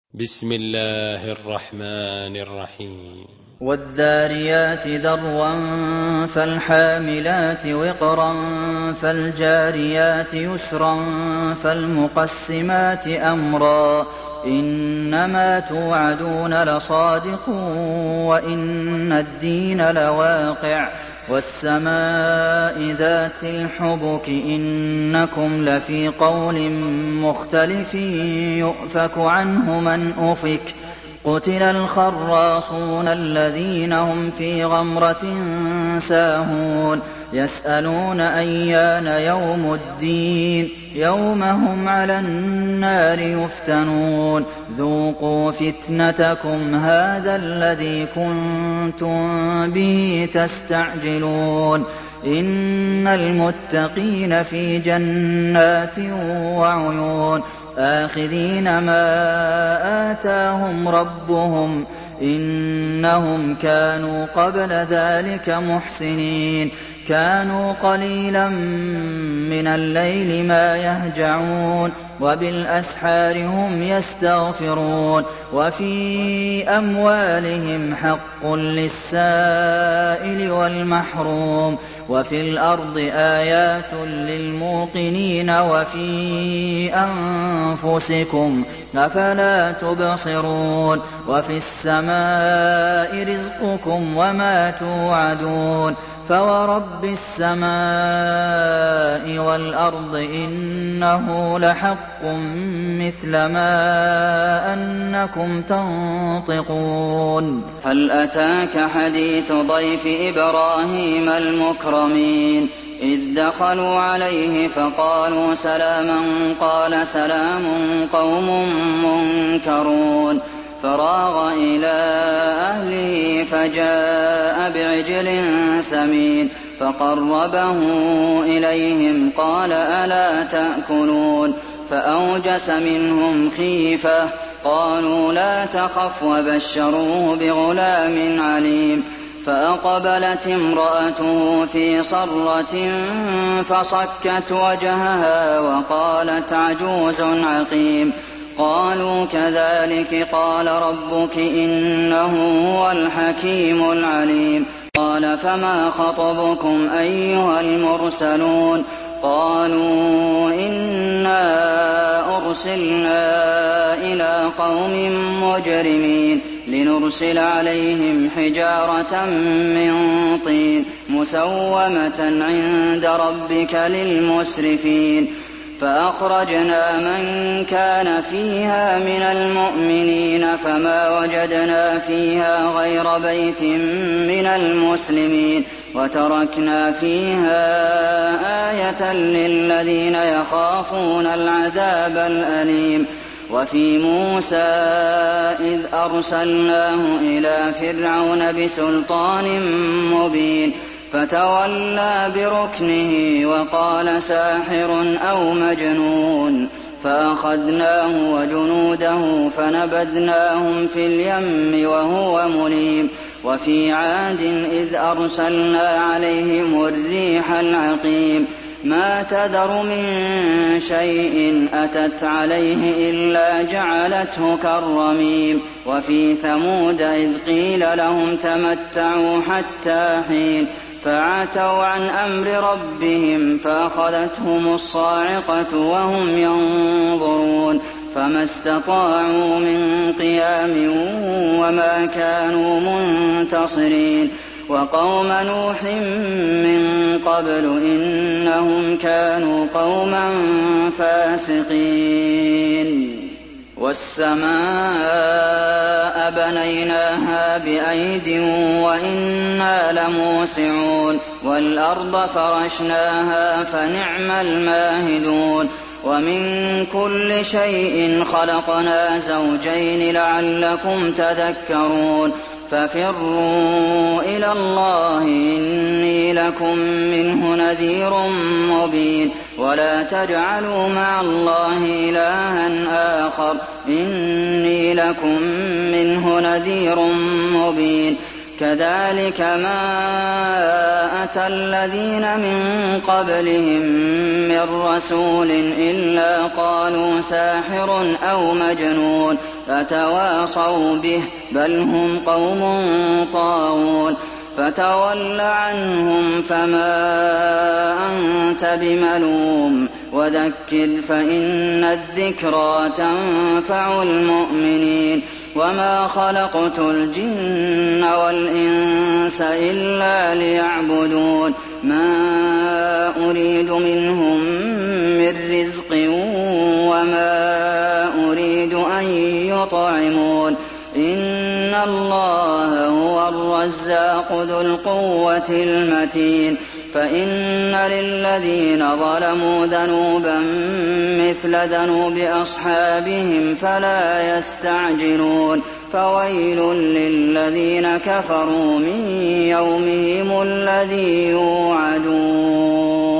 بسم الله الرحمن الرحيم والذاريات ذروا فالحاملات وقرا فالجاريات يسرا فالمقسمات أمرا إنما توعدون لصادق وإن الدين لواقع والسماء ذات الحبك إنكم لفي قول مختلف يؤفك عنه من أفك قتل الخراصون الذين هم في غمرة ساهون يسألون أيان يوم الدين يوم هم على النار يفتنون ذوقوا فتنتكم هذا الذي كنتم به تستعجلون إن المتقين في جنات وعيون آخذين ما آتاهم ربهم إنهم كانوا قبل ذلك محسنين كانوا قليلا من الليل ما يهجعون وبالأسحار هم يستغفرون وفي أموالهم حق للسائل والمحروم وفي الأرض آيات للموقنين وفي أنفسكم أفلا تبصرون وفي السماء رزقكم وما توعدون فورب السماء والأرض إنه لحق مثل ما أنكم تنطقون هل أتاك حديث ضيف إبراهيم المكرمين إذ دخلوا عليه فقالوا سلاما قال سلام قوم منكرون فراغ إلى أهله فجاء بعجل سمين فقربه إليهم قال ألا تأكلون فأوجس منهم خيفة قالوا لا تخف وبشروه بغلام عليم فأقبلت امرأته في صرة فصكت وجهها وقالت عجوز عقيم قالوا كذلك قال ربك إنه هو الحكيم العليم قال فما خطبكم أيها المرسلون قالوا إنا أرسلنا إلى قوم مجرمين لنرسل عليهم حجارة من طين مسومة عند ربك للمسرفين فأخرجنا من كان فيها من المؤمنين فما وجدنا فيها غير بيت من المسلمين وتركنا فيها آية للذين يخافون العذاب الأليم وفي موسى إذ أرسلناه إلى فرعون بسلطان مبين فتولى بركنه وقال ساحر أو مجنون فأخذناه وجنوده فنبذناهم في اليم وهو مليم وفي عاد إذ أرسلنا عليهم الريح العقيم ما تذر من شيء أتت عليه إلا جعلته كالرميم وفي ثمود إذ قيل لهم تمتعوا حتى حين فعتوا عن أمر ربهم فأخذتهم الصاعقة وهم ينظرون فما استطاعوا من قيام وما كانوا منتصرين وقوم نوح من قبل إنهم كانوا قوما فاسقين والسماء بنيناها بأيد وإنا لموسعون والأرض فرشناها فنعم الماهدون ومن كل شيء خلقنا زوجين لعلكم تذكرون ففروا إلى الله إني لكم منه نذير مبين ولا تجعلوا مع الله إلها آخر إني لكم منه نذير مبين كذلك ما أتى الذين من قبلهم من رسول إلا قالوا ساحر أو مجنون أتواصوا به بل هم قوم طاغون فتول عنهم فما أنت بملوم وذكر فإن الذكرى تنفع المؤمنين وما خلقت الجن والإنس إلا ليعبدون ما أريد منهم من رزق وما أريد أن يطعمون إن الله هو الرزاق ذو القوة المتين فإن للذين ظلموا ذنوبا مثل ذنوب أصحابهم فلا يستعجلون فويل للذين كفروا من يومهم الذي يوعدون